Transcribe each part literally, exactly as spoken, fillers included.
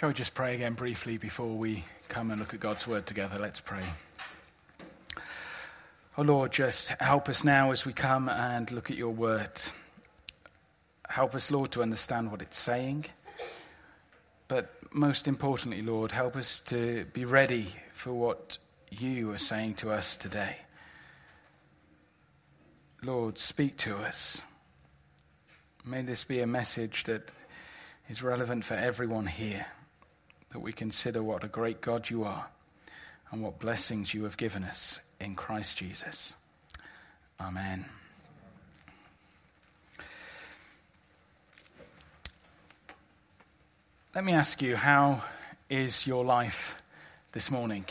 Shall we just pray again briefly before we come and look at God's word together? Let's pray. Oh Lord, just help us now as we come and look at your word. Help us, Lord, to understand what it's saying. But most importantly, Lord, help us to be ready for what you are saying to us today. Lord, speak to us. May this be a message that is relevant for everyone here, that we consider what a great God you are and what blessings you have given us in Christ Jesus. Amen. Let me ask you, how is your life this morning?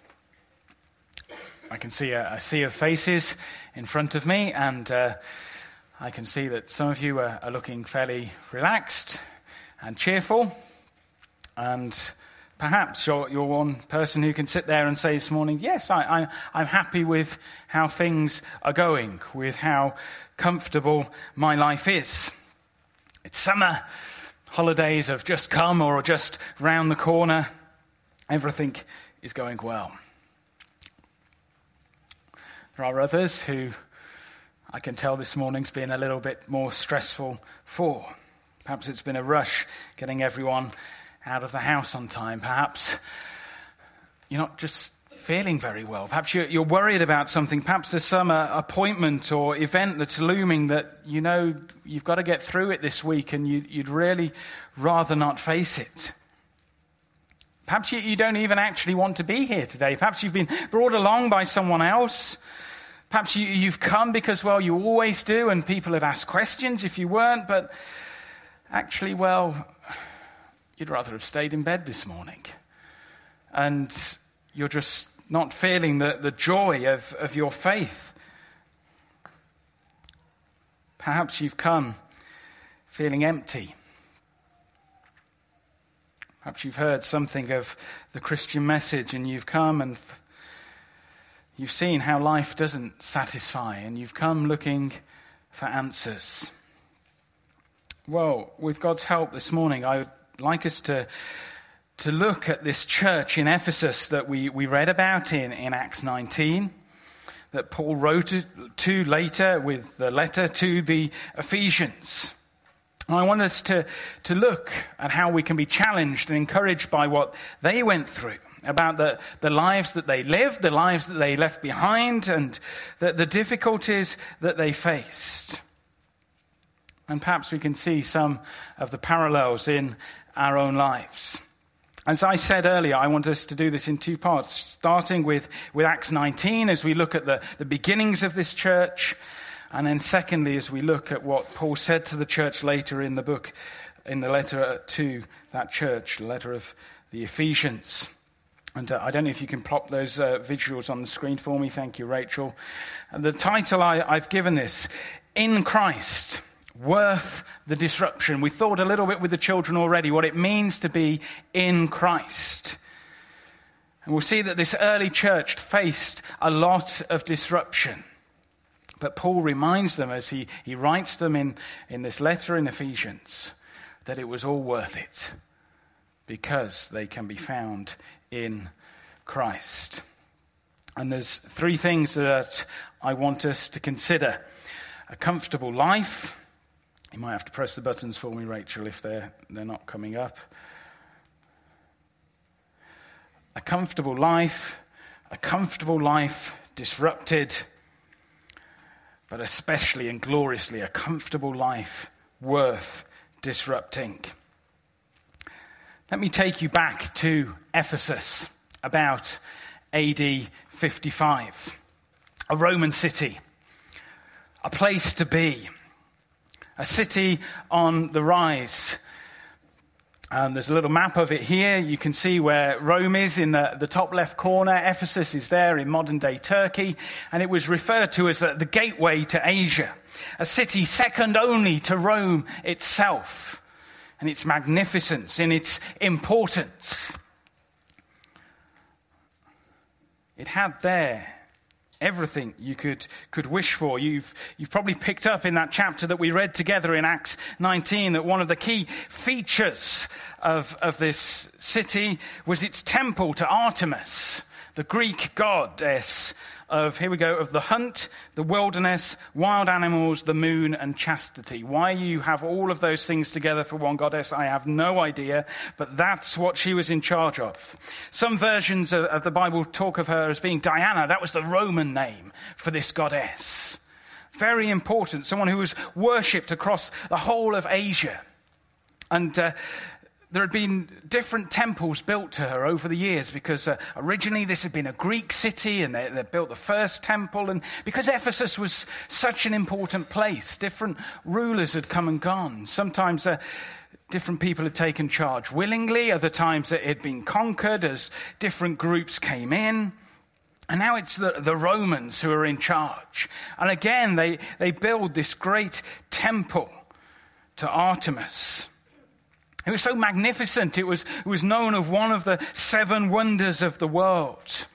I can see a, a sea of faces in front of me, and uh, I can see that some of you are, are looking fairly relaxed and cheerful, and perhaps you're, you're one person who can sit there and say this morning, yes, I, I, I'm happy with how things are going, with how comfortable my life is. It's summer, holidays have just come or are just round the corner. Everything is going well. There are others who I can tell this morning's been a little bit more stressful for. Perhaps it's been a rush getting everyone out of the house on time. Perhaps you're not just feeling very well. Perhaps you're, you're worried about something. Perhaps there's some uh, appointment or event that's looming that you know you've got to get through it this week, and you, you'd really rather not face it. Perhaps you, you don't even actually want to be here today. Perhaps you've been brought along by someone else. Perhaps you, you've come because, well, you always do, and people have asked questions if you weren't, but actually, well, you'd rather have stayed in bed this morning. And you're just not feeling the, the joy of, of your faith. Perhaps you've come feeling empty. Perhaps you've heard something of the Christian message and you've come and f- you've seen how life doesn't satisfy, and you've come looking for answers. Well, with God's help this morning, I would like us to to look at this church in Ephesus that we, we read about in, in Acts nineteen, that Paul wrote to later with the letter to the Ephesians. And I want us to, to look at how we can be challenged and encouraged by what they went through, about the, the lives that they lived, the lives that they left behind, and the, the difficulties that they faced. And perhaps we can see some of the parallels in our own lives. As I said earlier, I want us to do this in two parts, starting with, with Acts nineteen as we look at the, the beginnings of this church, and then secondly as we look at what Paul said to the church later in the book, in the letter to that church, the letter of the Ephesians. And uh, I don't know if you can plop those uh, visuals on the screen for me. Thank you, Rachel. And the title I, I've given this, In Christ, Worth the Disruption. We thought a little bit with the children already what it means to be in Christ. And we'll see that this early church faced a lot of disruption. But Paul reminds them as he, he writes them in, in this letter in Ephesians that it was all worth it because they can be found in Christ. And there's three things that I want us to consider. A comfortable life. You might have to press the buttons for me, Rachel, if they're they're not coming up. A comfortable life, a comfortable life disrupted, but especially and gloriously a comfortable life worth disrupting. Let me take you back to Ephesus, about A D fifty-five, a Roman city, a place to be. A city on the rise. Um, there's a little map of it here. You can see where Rome is in the, the top left corner. Ephesus is there in modern-day Turkey. And it was referred to as the, the gateway to Asia. A city second only to Rome itself. And its magnificence, in its importance. It had there everything you could could wish for. You've you've probably picked up in that chapter that we read together in Acts nineteen that one of the key features of, of this city was its temple to Artemis, the Greek goddess of, here we go, of the hunt, the wilderness, wild animals, the moon, and chastity. Why you have all of those things together for one goddess, I have no idea, but that's what she was in charge of. Some versions of, of the Bible talk of her as being Diana. That was the Roman name for this goddess. Very important, someone who was worshipped across the whole of Asia. And uh, there had been different temples built to her over the years because uh, originally this had been a Greek city and they, they built the first temple. And because Ephesus was such an important place, different rulers had come and gone. Sometimes uh, different people had taken charge willingly. Other times it had been conquered as different groups came in. And now it's the, the Romans who are in charge. And again, they, they build this great temple to Artemis. It was so magnificent. It was, it was known as one of the seven wonders of the world.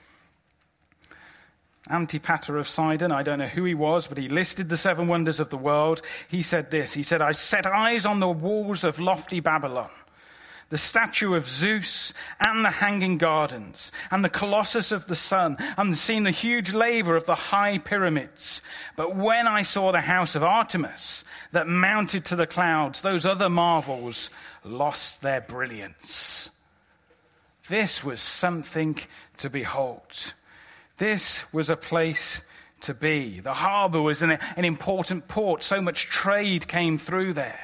Antipater of Sidon, I don't know who he was, but he listed the seven wonders of the world. He said this, he said, I set eyes on the walls of lofty Babylon, the statue of Zeus and the hanging gardens and the colossus of the sun, and seen the huge labor of the high pyramids. But when I saw the house of Artemis that mounted to the clouds, those other marvels lost their brilliance. This was something to behold. This was a place to be. The harbor was an, an important port. So much trade came through there.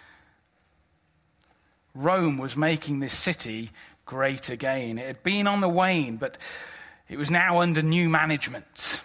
Rome was making this city great again. It had been on the wane, but it was now under new management.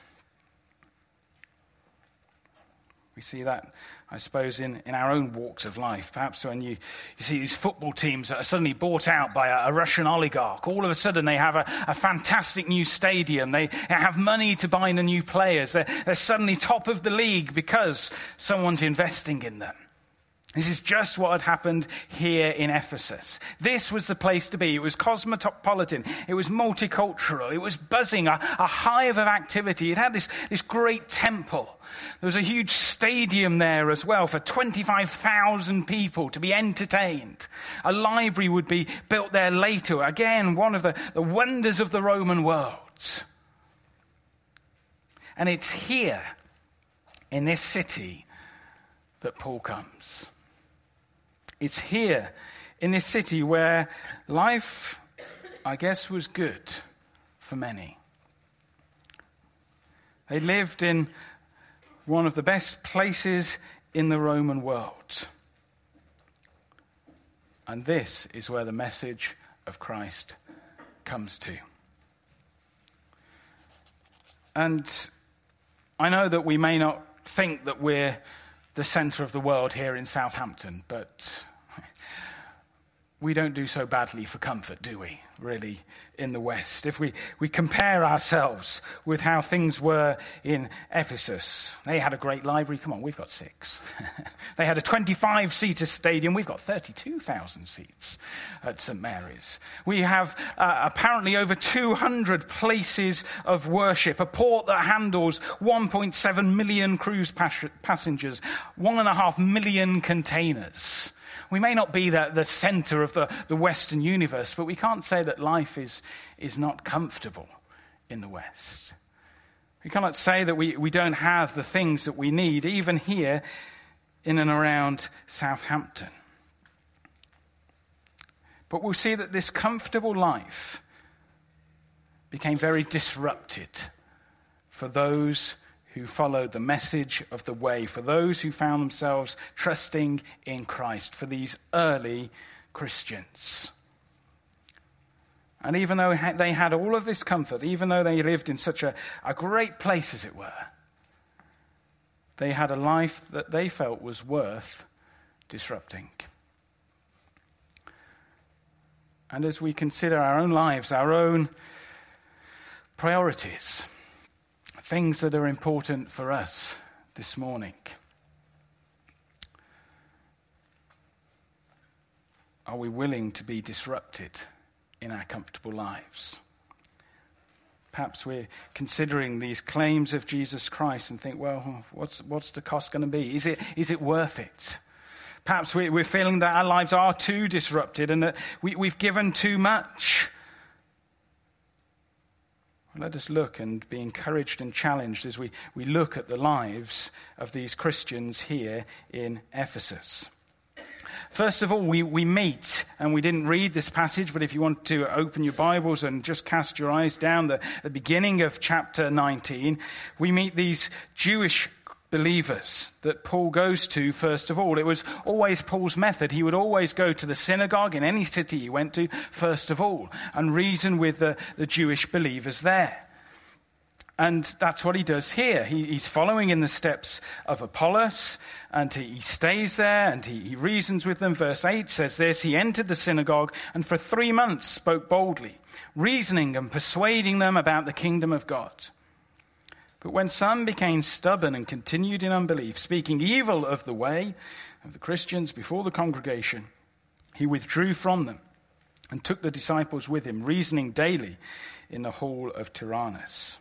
We see that, I suppose, in, in our own walks of life. Perhaps when you, you see these football teams that are suddenly bought out by a, a Russian oligarch, all of a sudden they have a, a fantastic new stadium. They have money to buy the new players. They're, they're suddenly top of the league because someone's investing in them. This is just what had happened here in Ephesus. This was the place to be. It was cosmopolitan. It was multicultural. It was buzzing, a, a hive of activity. It had this, this great temple. There was a huge stadium there as well for twenty-five thousand people to be entertained. A library would be built there later. Again, one of the, the wonders of the Roman world. And it's here, in this city, that Paul comes. It's here in this city where life, I guess, was good for many. They lived in one of the best places in the Roman world. And this is where the message of Christ comes to. And I know that we may not think that we're the center of the world here in Southampton, but we don't do so badly for comfort, do we, really, in the West? If we, we compare ourselves with how things were in Ephesus, they had a great library. Come on, we've got six. They had a twenty-five-seater stadium. We've got thirty-two thousand seats at Saint Mary's. We have uh, apparently over two hundred places of worship, a port that handles one point seven million cruise pas- passengers, one and a half million containers. We may not be the, the center of the, the Western universe, but we can't say that life is, is not comfortable in the West. We cannot say that we, we don't have the things that we need, even here in and around Southampton. But we'll see that this comfortable life became very disrupted for those who followed the message of the way, for those who found themselves trusting in Christ, for these early Christians. And even though they had all of this comfort, even though they lived in such a, a great place, as it were, they had a life that they felt was worth disrupting. And as we consider our own lives, our own priorities, things that are important for us this morning, are we willing to be disrupted in our comfortable lives? Perhaps we're considering these claims of Jesus Christ and think, well, what's what's the cost going to be? Is it is it worth it? Perhaps we, we're feeling that our lives are too disrupted and that we, we've given too much. Let us look and be encouraged and challenged as we, we look at the lives of these Christians here in Ephesus. First of all, we, we meet, and we didn't read this passage, but if you want to open your Bibles and just cast your eyes down the, the beginning of chapter nineteen, we meet these Jewish believers that Paul goes to first of all. It was always Paul's method. He would always go to the synagogue in any city he went to first of all and reason with the, the Jewish believers there. And that's what he does here. He, he's following in the steps of Apollos, and he, he stays there and he, he reasons with them. Verse eight says this: he entered the synagogue and for three months spoke boldly, reasoning and persuading them about the kingdom of God. But when some became stubborn and continued in unbelief, speaking evil of the way of the Christians before the congregation, he withdrew from them and took the disciples with him, reasoning daily in the hall of Tyrannus.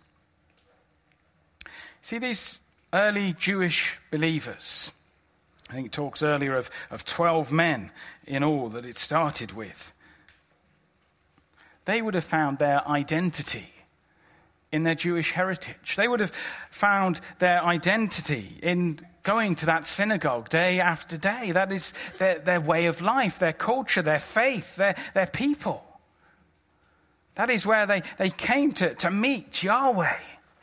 See, these early Jewish believers, I think it talks earlier of, of twelve men in all that it started with. They would have found their identity in their Jewish heritage. They would have found their identity in going to that synagogue day after day. That is their, their way of life, their culture, their faith, their, their people. That is where they, they came to, to meet Yahweh.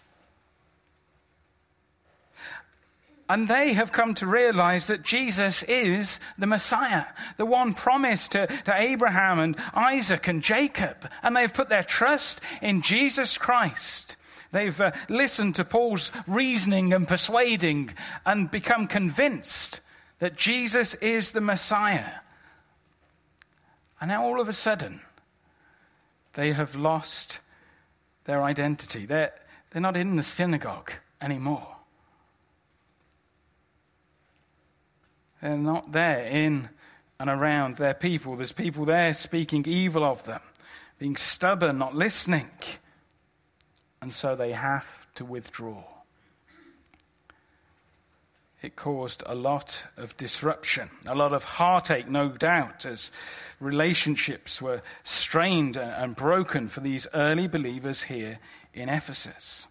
And they have come to realize that Jesus is the Messiah, the one promised to, to Abraham and Isaac and Jacob. And they've put their trust in Jesus Christ. They've uh, listened to Paul's reasoning and persuading and become convinced that Jesus is the Messiah. And now all of a sudden, they have lost their identity. They're, they're not in the synagogue anymore. They're not there in and around their people. There's people there speaking evil of them, being stubborn, not listening. And so they have to withdraw. It caused a lot of disruption, a lot of heartache, no doubt, as relationships were strained and broken for these early believers here in Ephesus.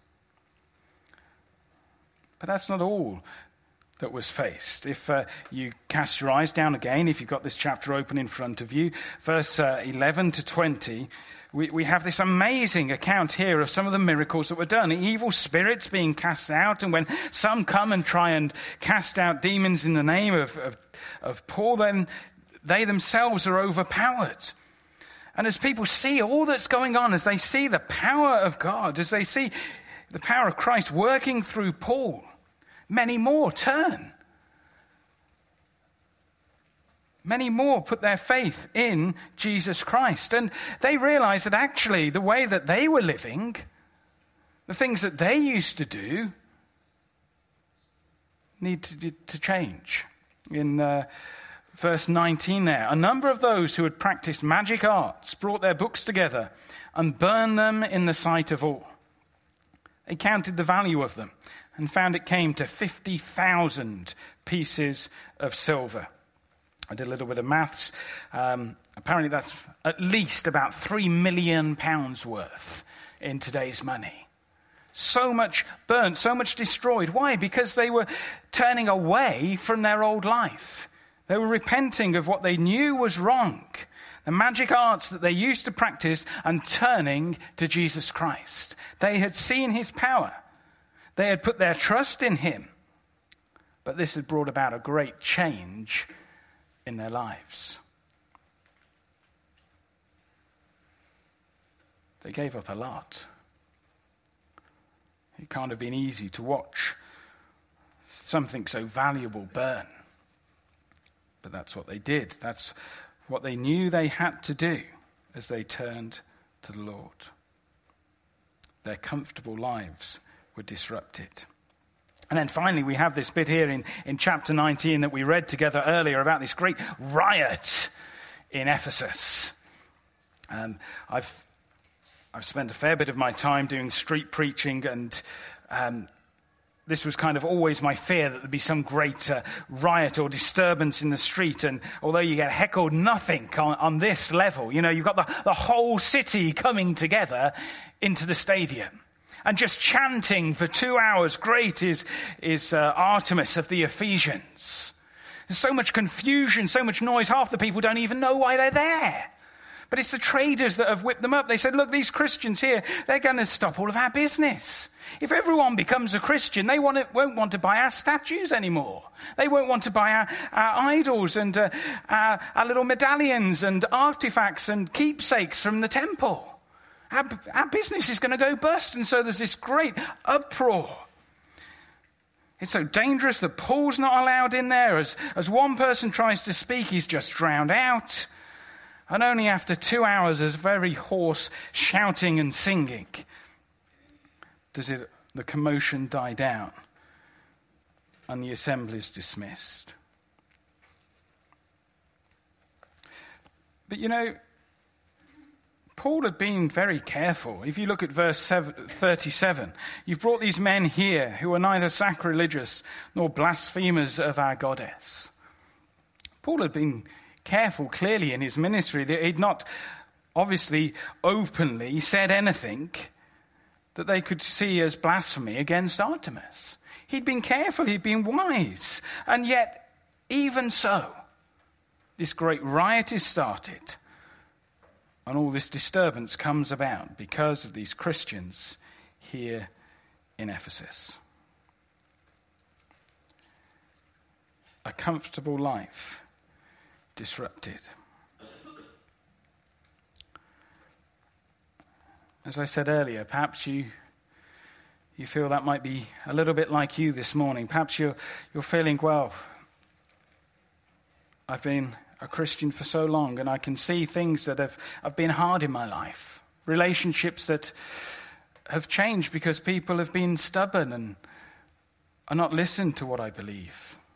But that's not all that was faced. If uh, you cast your eyes down again, if you've got this chapter open in front of you, verse uh, eleven to twenty, we, we have this amazing account here of some of the miracles that were done. Evil spirits being cast out, and when some come and try and cast out demons in the name of, of, of Paul, then they themselves are overpowered. And as people see all that's going on, as they see the power of God, as they see the power of Christ working through Paul, many more turn. Many more put their faith in Jesus Christ. And they realize that actually the way that they were living, the things that they used to do, need to, to change. In uh, verse nineteen there, a number of those who had practiced magic arts brought their books together and burned them in the sight of all. They counted the value of them and found it came to fifty thousand pieces of silver. I did a little bit of maths. Um, apparently that's at least about three million pounds worth in today's money. So much burnt, so much destroyed. Why? Because they were turning away from their old life. They were repenting of what they knew was wrong, the magic arts that they used to practice, and turning to Jesus Christ. They had seen his power. They had put their trust in him. But this had brought about a great change in their lives. They gave up a lot. It can't have been easy to watch something so valuable burn. But that's what they did. That's what they knew they had to do as they turned to the Lord. Their comfortable lives were disrupted. And then finally we have this bit here in, in chapter nineteen that we read together earlier about this great riot in Ephesus. Um, I've I've spent a fair bit of my time doing street preaching, and um, this was kind of always my fear, that there'd be some great uh, riot or disturbance in the street. And although you get heckled, nothing on, on this level. You know, you've got the, the whole city coming together into the stadium and just chanting for two hours, great is, is uh, Artemis of the Ephesians. There's so much confusion, so much noise, half the people don't even know why they're there. But it's the traders that have whipped them up. They said, look, these Christians here, they're going to stop all of our business. If everyone becomes a Christian, they want to, won't want to buy our statues anymore. They won't want to buy our, our idols and uh, our, our little medallions and artifacts and keepsakes from the temple. Our, our business is going to go bust. And so there's this great uproar. It's so dangerous that Paul's not allowed in there. As, as one person tries to speak, he's just drowned out. And only after two hours of very hoarse shouting and singing does it, the commotion die down and the assembly is dismissed. But you know, Paul had been very careful. If you look at verse thirty-seven, you've brought these men here who are neither sacrilegious nor blasphemers of our goddess. Paul had been careful, clearly, in his ministry, that he'd not obviously openly said anything that they could see as blasphemy against Artemis. He'd been careful, he'd been wise. And yet, even so, this great riot is started. And all this disturbance comes about because of these Christians here in Ephesus. A comfortable life disrupted. As I said earlier, perhaps you you feel that might be a little bit like you this morning. Perhaps you're you're feeling, well, I've been a Christian for so long and I can see things that have, have been hard in my life. Relationships that have changed because people have been stubborn and are not listened to what I believe.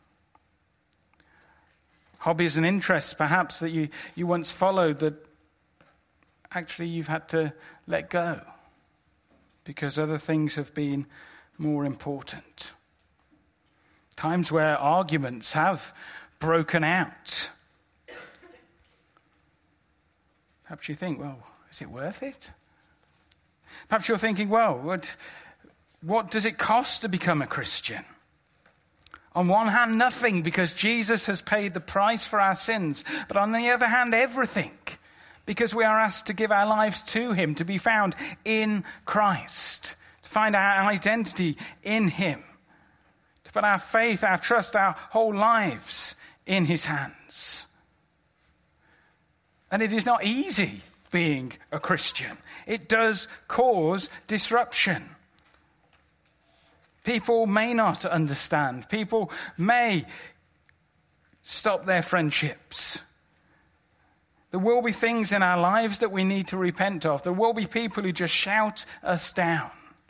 Hobbies and interests, perhaps, that you, you once followed that actually you've had to let go because other things have been more important. Times where arguments have broken out. Perhaps you think, well, is it worth it? Perhaps you're thinking, well, what, what does it cost to become a Christian? On one hand, nothing, because Jesus has paid the price for our sins. But on the other hand, everything, because we are asked to give our lives to him, to be found in Christ, to find our identity in him, to put our faith, our trust, our whole lives in his hands. And it is not easy being a Christian. It does cause disruption. People may not understand. People may stop their friendships. There will be things in our lives that we need to repent of. There will be people who just shout us down.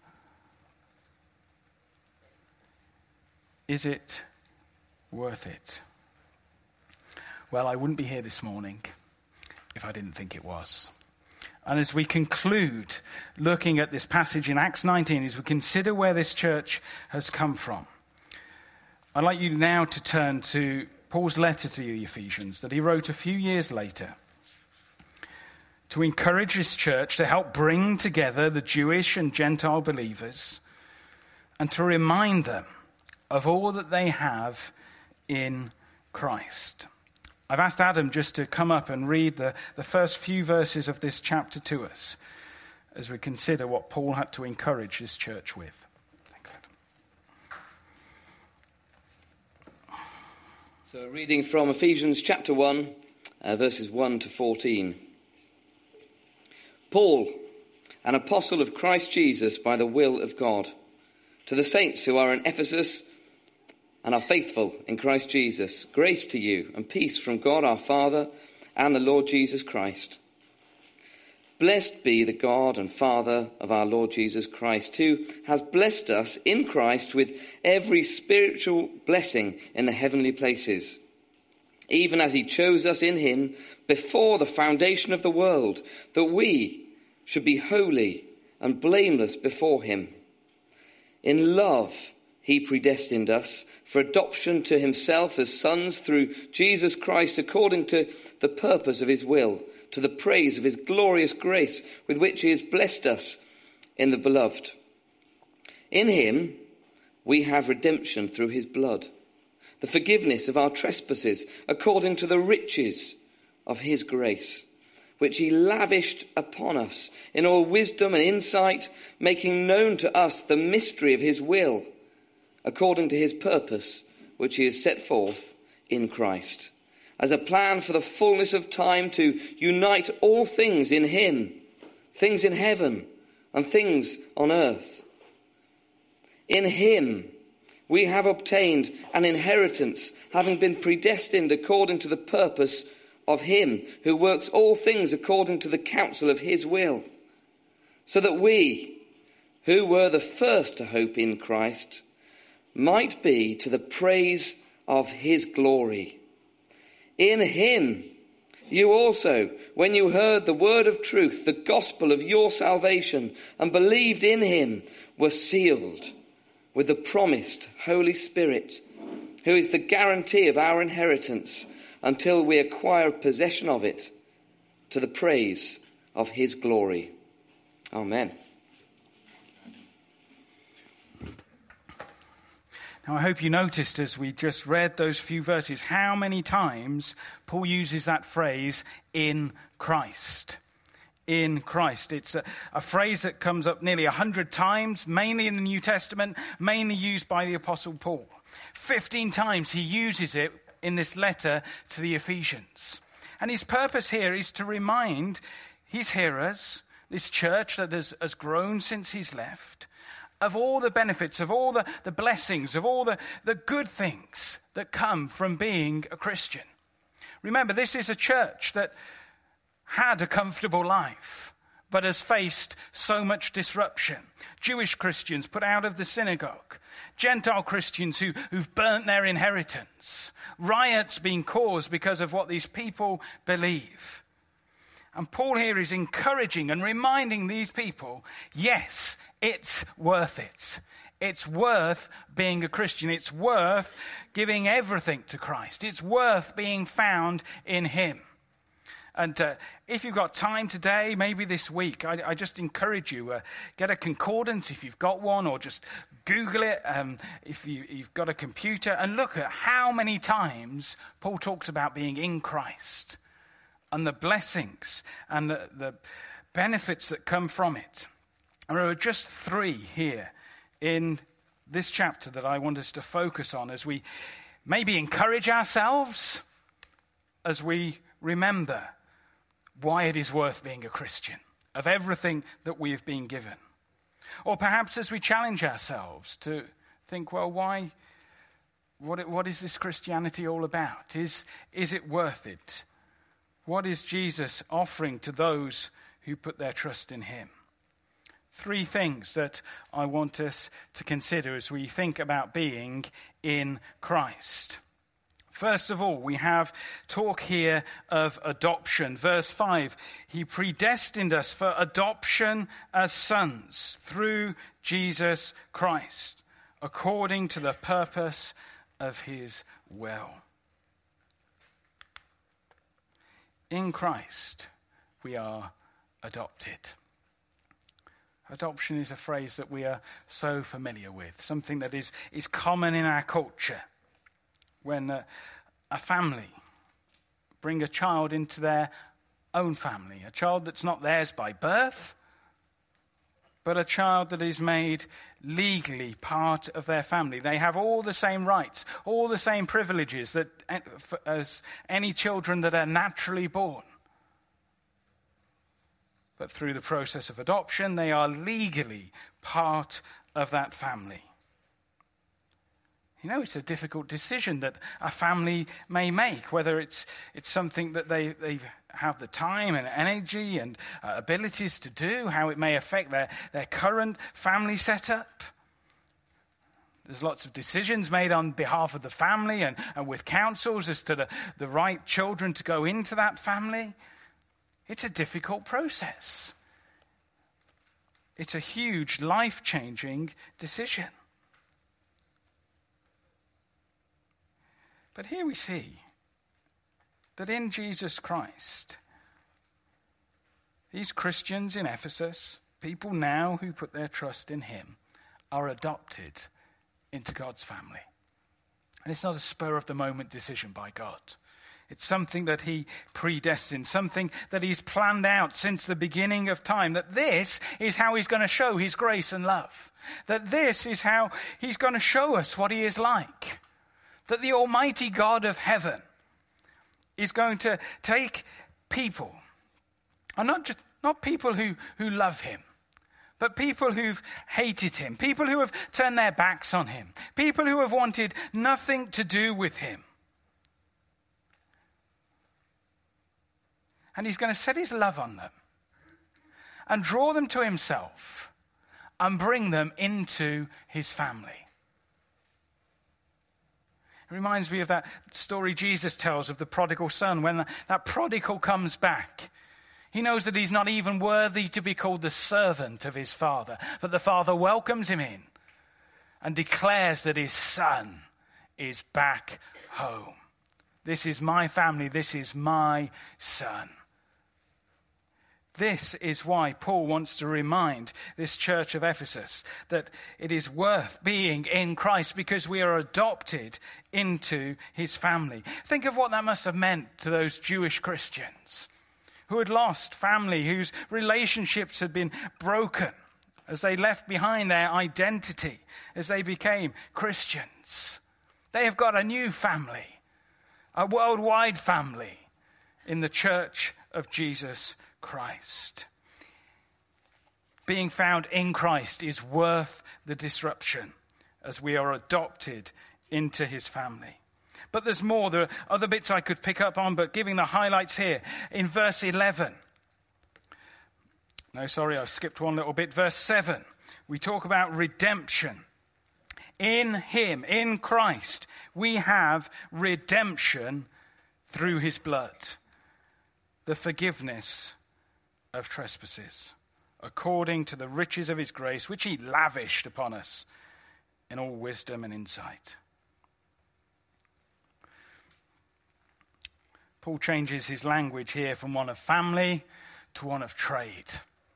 Is it worth it? Well, I wouldn't be here this morning if I didn't think it was. And as we conclude looking at this passage in Acts nineteen, as we consider where this church has come from, I'd like you now to turn to Paul's letter to the Ephesians that he wrote a few years later to encourage his church to help bring together the Jewish and Gentile believers and to remind them of all that they have in Christ. I've asked Adam just to come up and read the, the first few verses of this chapter to us as we consider what Paul had to encourage his church with. Thanks, Adam. So reading from Ephesians chapter one, uh, verses one to fourteen. Paul, an apostle of Christ Jesus by the will of God, to the saints who are in Ephesus and are faithful in Christ Jesus, grace to you and peace from God our Father and the Lord Jesus Christ. Blessed be the God and Father of our Lord Jesus Christ, who has blessed us in Christ with every spiritual blessing in the heavenly places, even as he chose us in him before the foundation of the world, that we should be holy and blameless before him. In love, he predestined us for adoption to himself as sons through Jesus Christ, according to the purpose of his will, to the praise of his glorious grace with which he has blessed us in the beloved. In him, we have redemption through his blood, the forgiveness of our trespasses, according to the riches of his grace, which he lavished upon us in all wisdom and insight, making known to us the mystery of his will, according to his purpose, which he has set forth in Christ, as a plan for the fullness of time to unite all things in him, things in heaven and things on earth. In him we have obtained an inheritance, having been predestined according to the purpose of him who works all things according to the counsel of his will, so that we, who were the first to hope in Christ, might be to the praise of his glory. In him you also, when you heard the word of truth, the gospel of your salvation, and believed in him, were sealed with the promised Holy Spirit, who is the guarantee of our inheritance until we acquire possession of it, to the praise of his glory. Amen. Now, I hope you noticed as we just read those few verses how many times Paul uses that phrase, in Christ. In Christ. It's a, a phrase that comes up nearly a hundred times, mainly in the New Testament, mainly used by the Apostle Paul. Fifteen times he uses it in this letter to the Ephesians. And his purpose here is to remind his hearers, this church that has, has grown since he's left, of all the benefits, of all the, the blessings, of all the, the good things that come from being a Christian. Remember, this is a church that had a comfortable life, but has faced so much disruption. Jewish Christians put out of the synagogue, Gentile Christians who, who've burnt their inheritance, riots being caused because of what these people believe. And Paul here is encouraging and reminding these people, yes, it's worth it. It's worth being a Christian. It's worth giving everything to Christ. It's worth being found in him. And uh, if you've got time today, maybe this week, I, I just encourage you, uh, get a concordance if you've got one, or just Google it um, if you, you've got a computer, and look at how many times Paul talks about being in Christ and the blessings and the, the benefits that come from it. And there are just three here in this chapter that I want us to focus on as we maybe encourage ourselves, as we remember why it is worth being a Christian, of everything that we have been given. Or perhaps as we challenge ourselves to think, well, why, what, what is this Christianity all about? Is, is it worth it? What is Jesus offering to those who put their trust in him? Three things that I want us to consider as we think about being in Christ. First of all, we have talk here of adoption. Verse five, he predestined us for adoption as sons through Jesus Christ, according to the purpose of his will. In Christ, we are adopted. Adoption is a phrase that we are so familiar with, something that is, is common in our culture. When a, a family bring a child into their own family, a child that's not theirs by birth, but a child that is made legally part of their family. They have all the same rights, all the same privileges that as any children that are naturally born. But through the process of adoption, they are legally part of that family. You know, it's a difficult decision that a family may make, whether it's it's something that they, they have the time and energy and uh, abilities to do, how it may affect their, their current family setup. There's lots of decisions made on behalf of the family and, and with councils as to the, the right children to go into that family. It's a difficult process. It's a huge, life-changing decision. But here we see that in Jesus Christ, these Christians in Ephesus, people now who put their trust in him, are adopted into God's family. And it's not a spur-of-the-moment decision by God. It's something that he predestined, something that he's planned out since the beginning of time, that this is how he's going to show his grace and love, that this is how he's going to show us what he is like, that the Almighty God of heaven is going to take people, and not just not people who, who love him, but people who've hated him, people who have turned their backs on him, people who have wanted nothing to do with him. And he's going to set his love on them and draw them to himself and bring them into his family. It reminds me of that story Jesus tells of the prodigal son. When that prodigal comes back, he knows that he's not even worthy to be called the servant of his father, but the father welcomes him in and declares that his son is back home. This is my family. This is my son. This is why Paul wants to remind this church of Ephesus that it is worth being in Christ because we are adopted into his family. Think of what that must have meant to those Jewish Christians who had lost family, whose relationships had been broken as they left behind their identity, as they became Christians. They have got a new family, a worldwide family in the church of Jesus Christ. Being found in Christ is worth the disruption as we are adopted into his family. But there's more. There are other bits I could pick up on, but giving the highlights here. In verse eleven. No, sorry, I've skipped one little bit. Verse seven. We talk about redemption. In him, in Christ, we have redemption through his blood. The forgiveness of trespasses, according to the riches of his grace, which he lavished upon us in all wisdom and insight. Paul changes his language here from one of family to one of trade.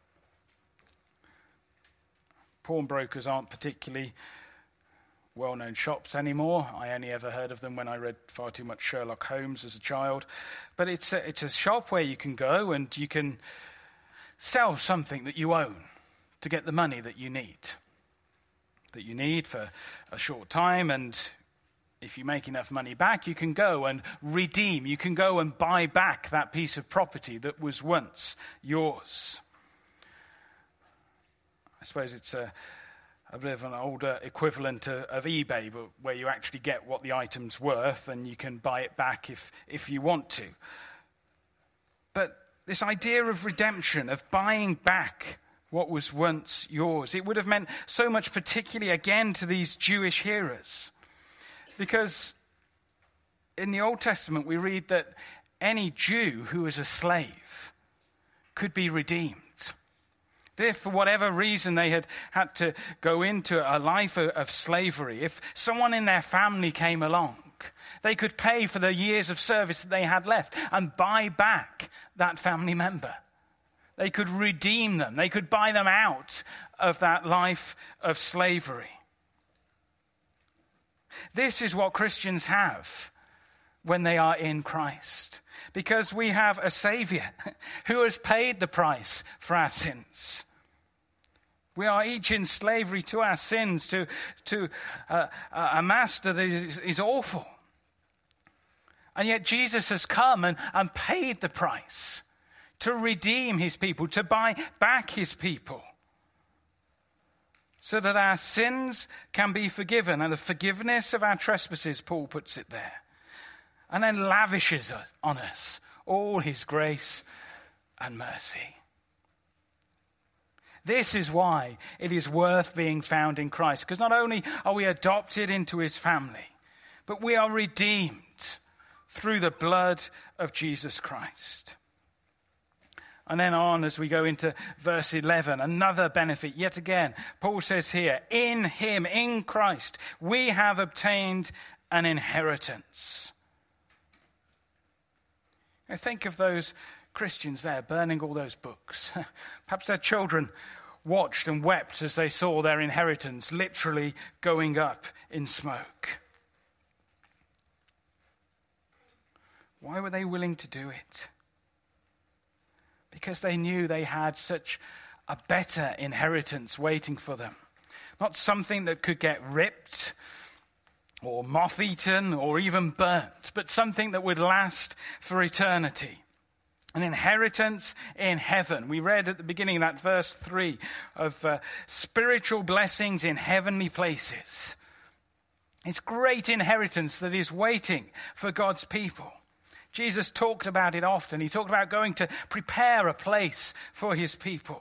Pawnbrokers aren't particularly well-known shops anymore. I only ever heard of them when I read far too much Sherlock Holmes as a child. But it's a, it's a shop where you can go and you can sell something that you own to get the money that you need. That you need for a short time, and if you make enough money back, you can go and redeem. You can go and buy back that piece of property that was once yours. I suppose it's a a bit of an older equivalent of, of eBay, but where you actually get what the item's worth and you can buy it back if, if you want to. But this idea of redemption, of buying back what was once yours, it would have meant so much, particularly again to these Jewish hearers. Because in the Old Testament we read that any Jew who was a slave could be redeemed. If for whatever reason they had had to go into a life of, of slavery, if someone in their family came along, they could pay for the years of service that they had left and buy back that family member. They could redeem them. They could buy them out of that life of slavery. This is what Christians have when they are in Christ, because we have a Savior who has paid the price for our sins. We are each in slavery to our sins, to, to uh, a master that is, is awful. And yet Jesus has come and, and paid the price to redeem his people, to buy back his people, so that our sins can be forgiven, and the forgiveness of our trespasses, Paul puts it there, and then lavishes on us all his grace and mercy. This is why it is worth being found in Christ, because not only are we adopted into his family, but we are redeemed through the blood of Jesus Christ. And then on as we go into verse eleven, another benefit yet again. Paul says here, in him, in Christ, we have obtained an inheritance. Now think of those Christians there burning all those books. Perhaps their children watched and wept as they saw their inheritance literally going up in smoke. Why were they willing to do it? Because they knew they had such a better inheritance waiting for them. Not something that could get ripped or moth-eaten or even burnt, but something that would last for eternity. An inheritance in heaven. We read at the beginning of that verse three of uh, spiritual blessings in heavenly places. It's great inheritance that is waiting for God's people. Jesus talked about it often. He talked about going to prepare a place for his people.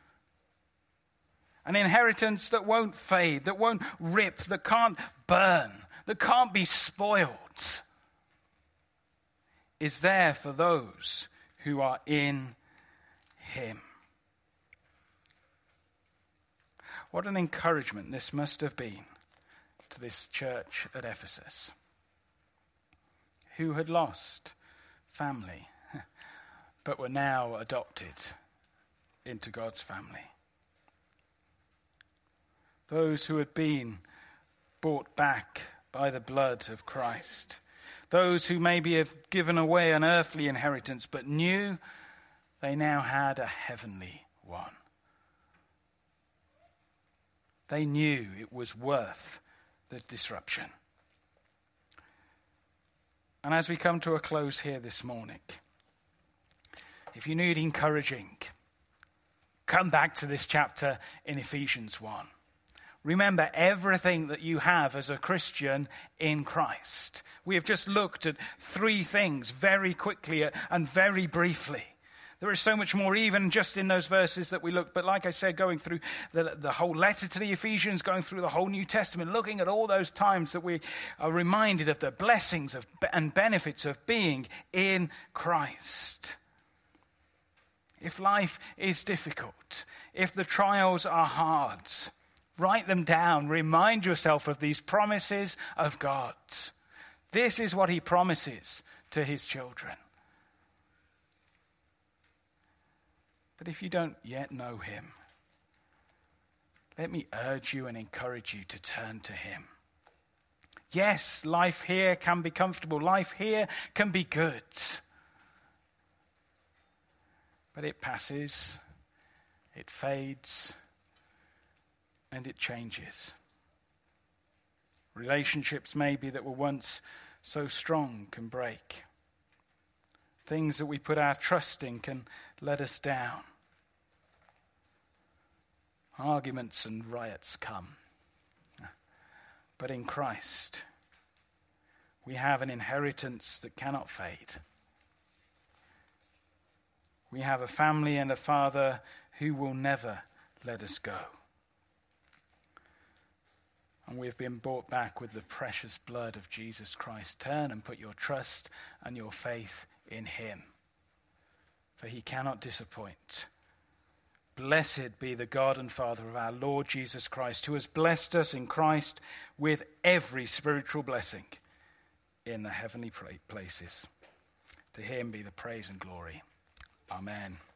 An inheritance that won't fade, that won't rip, that can't burn, that can't be spoiled, is there for those who are in him. What an encouragement this must have been to this church at Ephesus, who had lost family, but were now adopted into God's family. Those who had been bought back by the blood of Christ. Those who maybe have given away an earthly inheritance, but knew they now had a heavenly one. They knew it was worth the disruption. And as we come to a close here this morning, if you need encouraging, come back to this chapter in Ephesians one. Remember everything that you have as a Christian in Christ. We have just looked at three things very quickly and very briefly. There is so much more even just in those verses that we looked. But like I said, going through the, the whole letter to the Ephesians, going through the whole New Testament, looking at all those times that we are reminded of the blessings of, and benefits of being in Christ. If life is difficult, if the trials are hard, write them down. Remind yourself of these promises of God. This is what he promises to his children. But if you don't yet know him, let me urge you and encourage you to turn to him. Yes, life here can be comfortable. Life here can be good. But it passes, it fades, and it changes. Relationships maybe that were once so strong can break. Things that we put our trust in can let us down. Arguments and riots come. But in Christ, we have an inheritance that cannot fade. We have a family and a Father who will never let us go. And we've been bought back with the precious blood of Jesus Christ. Turn and put your trust and your faith in him, for he cannot disappoint. Blessed be the God and Father of our Lord Jesus Christ, who has blessed us in Christ with every spiritual blessing in the heavenly places. To him be the praise and glory. Amen.